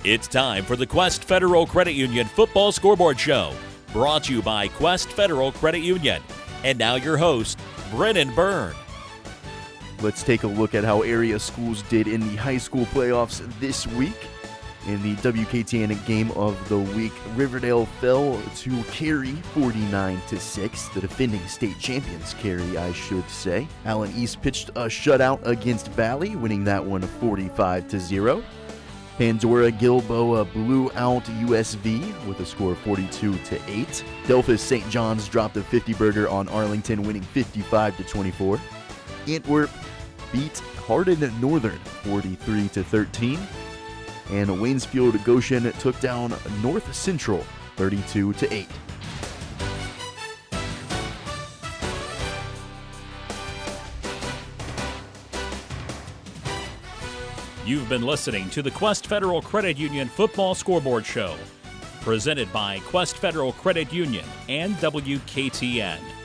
It's time for the Quest Federal Credit Union Football Scoreboard Show, brought to you by Quest Federal Credit Union. And now your host, Brennan Byrne. Let's take a look at how area schools did in the high school playoffs this week. In the WKTN game of the week, Riverdale fell to Cary 49-6, the defending state champions, Cary, I should say. Allen East pitched a shutout against Valley, winning that one 45-0. Pandora Gilboa blew out USV with a score of 42-8. Delphus St. John's dropped a 50-burger on Arlington, winning 55-24. Antwerp beat Hardin Northern 43-13. And Waynesfield Goshen took down North Central 32-8. You've been listening to the Quest Federal Credit Union Football Scoreboard Show, presented by Quest Federal Credit Union and WKTN.